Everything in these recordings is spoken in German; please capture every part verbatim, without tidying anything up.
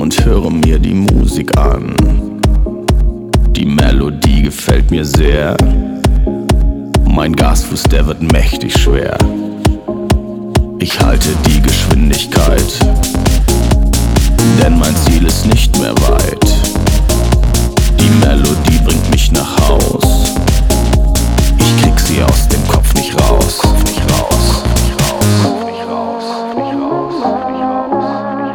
und höre mir die Musik an. Die Melodie gefällt mir sehr. Mein Gasfuß, der wird mächtig schwer. Ich halte die Geschwindigkeit, denn mein Ziel ist nicht mehr weit. Die Melodie bringt mich nach Haus. Ich krieg sie aus dem Kopf nicht raus. Kopf nicht raus. Nicht raus. Nicht raus. Nicht raus. Nicht raus. Nicht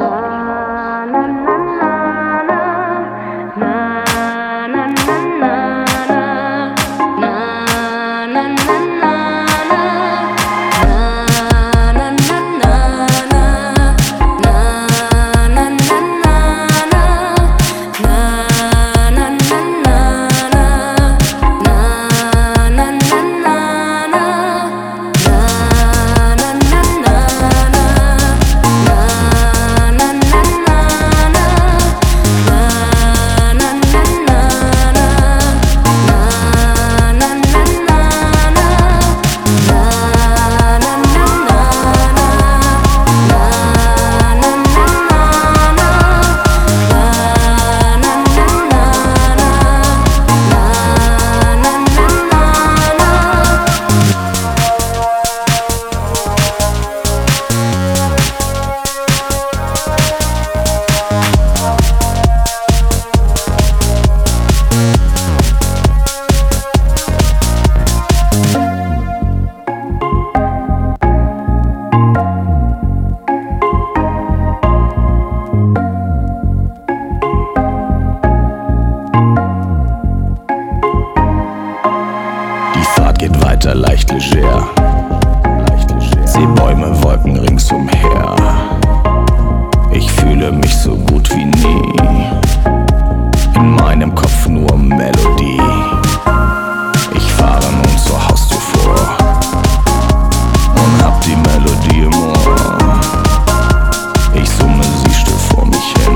geht weiter, leicht leger. Seh Bäume, Wolken ringsumher. Ich fühle mich so gut wie nie. In meinem Kopf nur Melodie. Ich fahre nun zur Haustür vor und hab die Melodie im Ohr. Ich summe sie still vor mich hin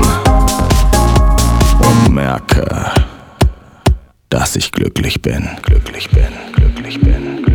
und merke, dass ich glücklich bin, glücklich bin, glücklich bin.